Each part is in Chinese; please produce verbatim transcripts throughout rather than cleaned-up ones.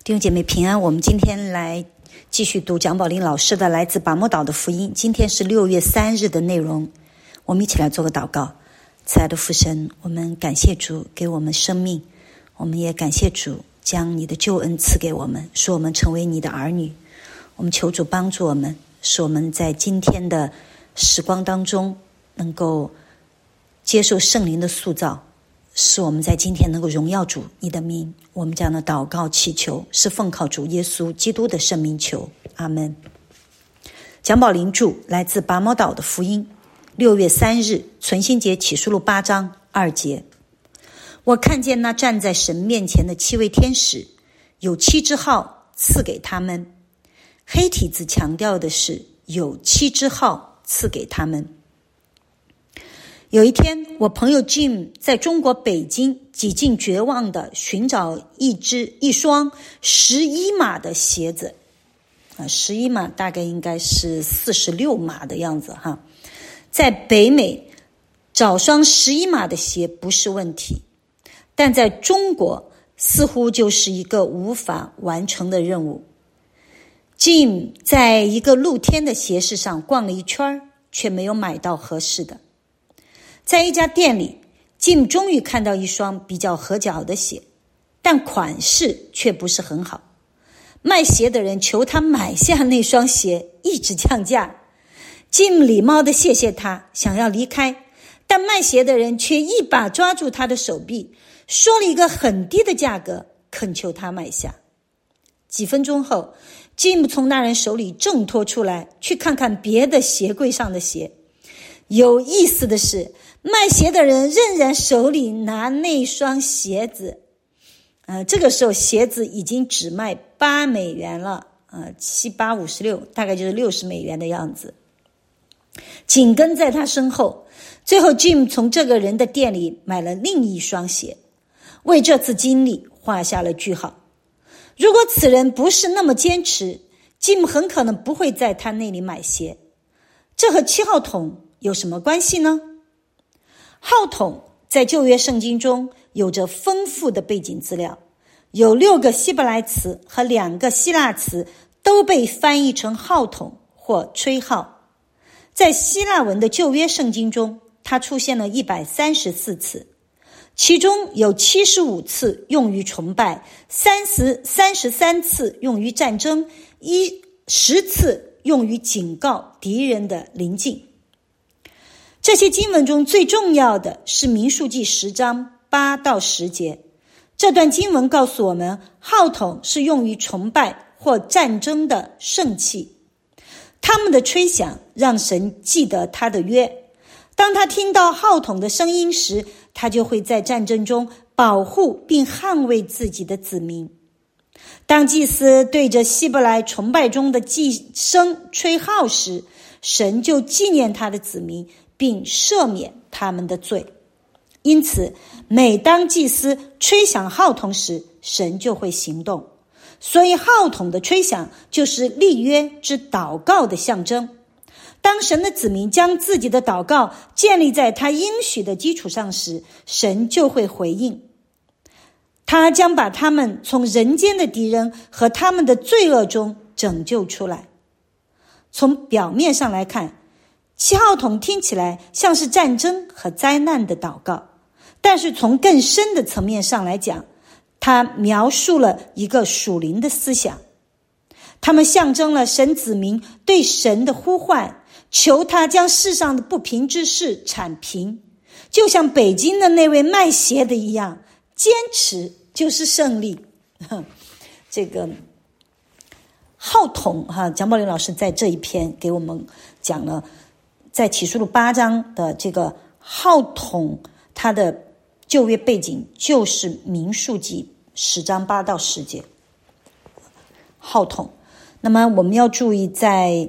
弟兄姐妹平安，我们今天来继续读蒋宝林老师的来自拔摩岛的福音。今天是六月三日的内容，我们一起来做个祷告。慈爱的父神，我们感谢主给我们生命，我们也感谢主将你的救恩赐给我们，使我们成为你的儿女。我们求主帮助我们，使我们在今天的时光当中能够接受圣灵的塑造，使我们在今天能够荣耀主你的名。我们这样的祷告祈求是奉靠主耶稣基督的圣名求，阿们。蒋宝林著，来自拔摩岛的福音，六月三日存心节启示录八章二节。我看见那站在神面前的七位天使，有七支号赐给他们。黑体字强调的是有七支号赐给他们。有一天，我朋友 Jim 在中国北京几近绝望地寻找一只一双十一码的鞋子啊，十一码大概应该是四十六码的样子哈。在北美找双十一码的鞋不是问题，但在中国似乎就是一个无法完成的任务。Jim 在一个露天的鞋市上逛了一圈，却没有买到合适的。在一家店里， Jim 终于看到一双比较合脚的鞋，但款式却不是很好。卖鞋的人求他买下那双鞋，一直降价。 Jim 礼貌地谢谢他，想要离开，但卖鞋的人却一把抓住他的手臂，说了一个很低的价格，恳求他买下。几分钟后， Jim 从那人手里挣脱出来，去看看别的鞋柜上的鞋。有意思的是，卖鞋的人仍然手里拿那双鞋子，呃，这个时候鞋子已经只卖八美元了，呃，七八五十六，大概就是六十美元的样子。紧跟在他身后，最后 Jim 从这个人的店里买了另一双鞋，为这次经历画下了句号。如果此人不是那么坚持， Jim 很可能不会在他那里买鞋。这和七号桶有什么关系呢？号筒在旧约圣经中有着丰富的背景资料，有六个希伯来词和两个希腊词都被翻译成号筒或吹号。在希腊文的旧约圣经中，它出现了一百三十四次，其中有七十五次用于崇拜，三十三十三次用于战争，一十次用于警告敌人的临近。这些经文中最重要的是民数记十章八到十节。这段经文告诉我们，号筒是用于崇拜或战争的圣器，他们的吹响让神记得他的约。当他听到号筒的声音时，他就会在战争中保护并捍卫自己的子民。当祭司对着希伯来崇拜中的祭牲吹号时，神就纪念他的子民，并赦免他们的罪。因此，每当祭司吹响号筒时，神就会行动。所以号筒的吹响就是立约之祷告的象征。当神的子民将自己的祷告建立在他应许的基础上时，神就会回应。他将把他们从人间的敌人和他们的罪恶中拯救出来。从表面上来看，七号筒听起来像是战争和灾难的祷告，但是从更深的层面上来讲，它描述了一个属灵的思想。它们象征了神子民对神的呼唤，求他将世上的不平之事铲平。就像北京的那位卖鞋的一样，坚持就是胜利。这个号筒哈，蒋宝林老师在这一篇给我们讲了，在启示录八章的这个号筒，它的旧约背景就是民数记十章八到十节。号筒，那么我们要注意，在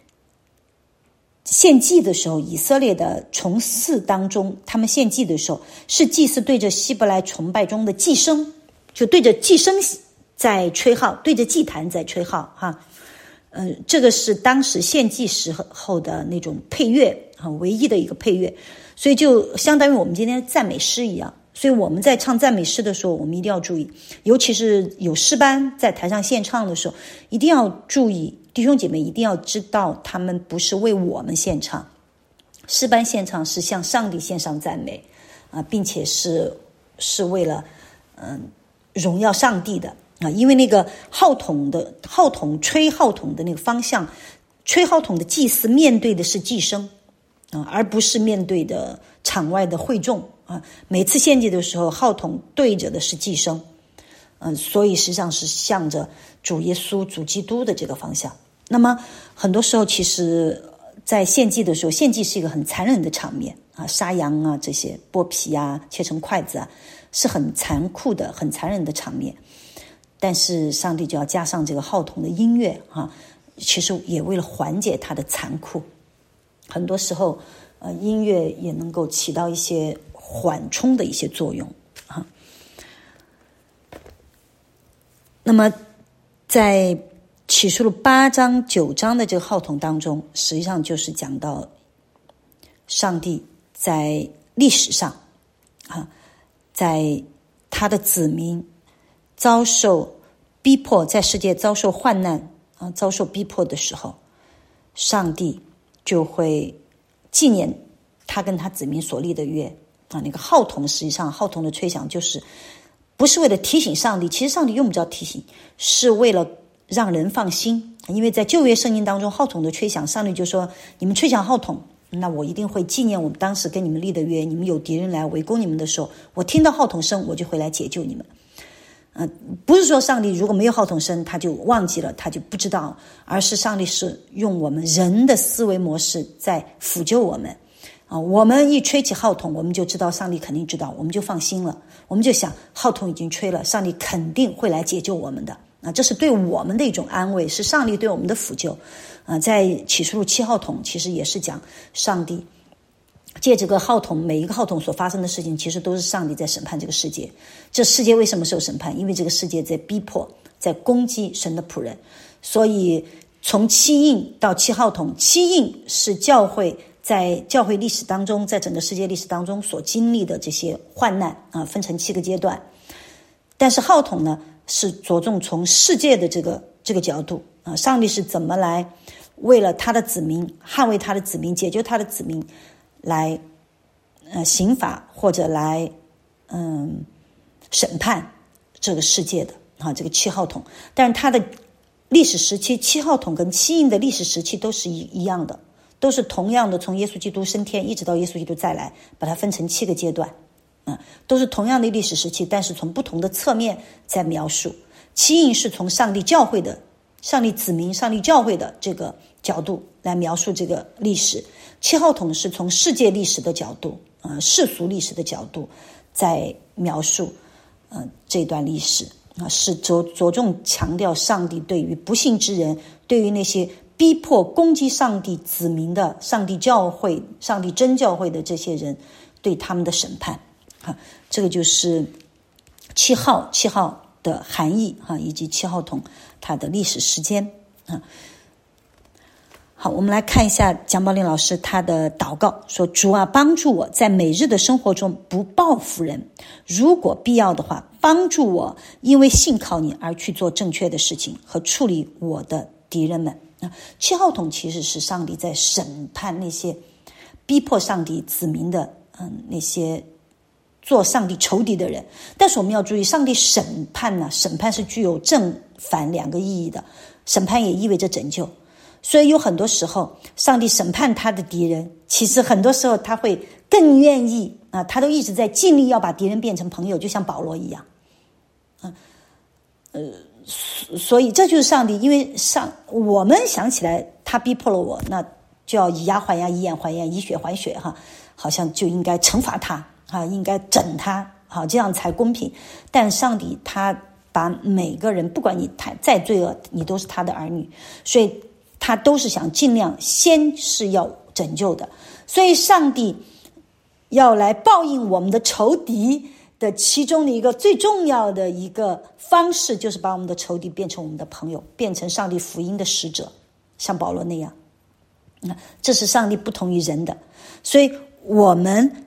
献祭的时候，以色列的从祀当中，他们献祭的时候，是祭司对着希伯来崇拜中的祭牲，就对着祭牲在吹号，对着祭坛在吹号哈。嗯、呃，这个是当时献祭时候的那种配乐啊，唯一的一个配乐，所以就相当于我们今天的赞美诗一样。 所以我们在唱赞美诗的时候，我们一定要注意，尤其是有诗班在台上献唱的时候，一定要注意，弟兄姐妹一定要知道，他们不是为我们献唱，诗班献唱是向上帝献上赞美啊，并且是是为了嗯荣耀上帝的啊，因为那个号筒的号筒吹号筒的那个方向，吹号筒的祭司面对的是祭牲啊，而不是面对的场外的会众啊。每次献祭的时候，号筒对着的是祭牲，嗯、啊，所以实际上是向着主耶稣、主基督的这个方向。那么很多时候，其实在献祭的时候，献祭是一个很残忍的场面啊，杀羊啊，这些剥皮啊，切成筷子啊，是很残酷的、很残忍的场面。但是上帝就要加上这个号筒的音乐啊，其实也为了缓解它的残酷。很多时候，呃，音乐也能够起到一些缓冲的一些作用啊。那么，在启示录八章、九章的这个号筒当中，实际上就是讲到上帝在历史上啊，在他的子民遭受逼迫，在世界遭受患难啊，遭受逼迫的时候，上帝就会纪念他跟他子民所立的约啊。那个号筒，实际上号筒的吹响就是不是为了提醒上帝，其实上帝用不着提醒，是为了让人放心。因为在旧约圣经当中，号筒的吹响，上帝就说：你们吹响号筒，那我一定会纪念我们当时跟你们立的约。你们有敌人来围攻你们的时候，我听到号筒声，我就会来解救你们。呃，不是说上帝如果没有号筒声他就忘记了，他就不知道，而是上帝是用我们人的思维模式在辅救我们啊。我们一吹起号筒，我们就知道上帝肯定知道，我们就放心了，我们就想号筒已经吹了，上帝肯定会来解救我们的啊，这是对我们的一种安慰，是上帝对我们的辅救啊。在启示录七号筒其实也是讲上帝借这个号筒，每一个号筒所发生的事情，其实都是上帝在审判这个世界。这世界为什么受审判？因为这个世界在逼迫，在攻击神的仆人。所以从七印到七号筒，七印是教会在教会历史当中，在整个世界历史当中所经历的这些患难啊，分成七个阶段。但是号筒呢，是着重从世界的这个这个角度啊，上帝是怎么来为了他的子民，捍卫他的子民，解救他的子民，来呃刑罚或者来嗯审判这个世界的啊，这个七号筒。但是它的历史时期，七号筒跟七印的历史时期都是一一样的，都是同样的，从耶稣基督升天一直到耶稣基督再来，把它分成七个阶段，嗯，都是同样的历史时期，但是从不同的侧面在描述。七印是从上帝教会的、上帝子民、上帝教会的这个角度来描述这个历史，七号筒是从世界历史的角度，呃，世俗历史的角度在描述，呃，这段历史啊、呃，是着着重强调上帝对于不信之人，对于那些逼迫攻击上帝子民的上帝教会、上帝真教会的这些人，对他们的审判啊，这个就是七号七号的含义哈，以及七号筒它的历史时间啊。好，我们来看一下蒋宝玲老师他的祷告，说：主啊，帮助我在每日的生活中不报复人，如果必要的话，帮助我因为信靠你而去做正确的事情和处理我的敌人们。七号筒其实是上帝在审判那些逼迫上帝子民的嗯那些做上帝仇敌的人。但是我们要注意，上帝审判呢，审判是具有正反两个意义的，审判也意味着拯救。所以有很多时候上帝审判他的敌人，其实很多时候他会更愿意啊，他都一直在尽力要把敌人变成朋友，就像保罗一样啊，呃所以这就是上帝，因为上我们想起来他逼迫了我，那就要以牙还牙，以眼还眼，以血还血哈，好像就应该惩罚他啊，应该整他，好，这样才公平。但上帝他把每个人，不管你再罪恶，你都是他的儿女，所以他都是想尽量先是要拯救的。所以上帝要来报应我们的仇敌的其中的一个最重要的一个方式，就是把我们的仇敌变成我们的朋友，变成上帝福音的使者，像保罗那样。这是上帝不同于人的，所以我们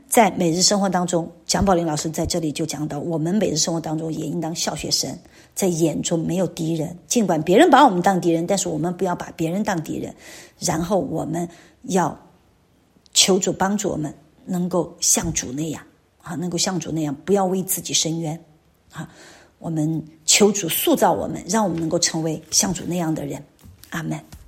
在每日生活当中，蒋宝玲老师在这里就讲到，我们每日生活当中也应当效学神，在眼中没有敌人，尽管别人把我们当敌人，但是我们不要把别人当敌人，然后我们要求主帮助我们能够像主那样啊，能够像主那样，不要为自己伸冤啊，我们求主塑造我们，让我们能够成为像主那样的人。阿们。